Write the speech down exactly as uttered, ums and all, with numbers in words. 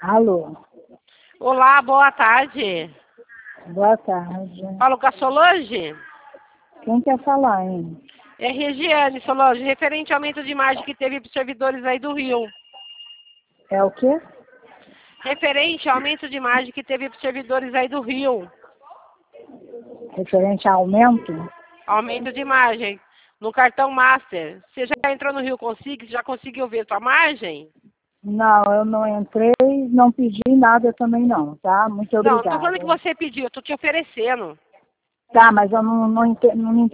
Alô, Olá, boa tarde. boa tarde. Falo com a Solange? Quem quer falar, hein? É Regiane, Solange, referente ao aumento de margem que teve para os servidores aí do Rio. É o quê? Referente ao aumento de margem que teve para os servidores aí do Rio. Referente a aumento? Aumento de margem no cartão Master. Você já entrou no Rio Consigo? Já conseguiu ver sua margem? Não, eu não entrei, não pedi nada também não, tá? Muito Não, não tô falando obrigada. que você pediu, eu tô te oferecendo. Tá, mas eu não, não, ente- não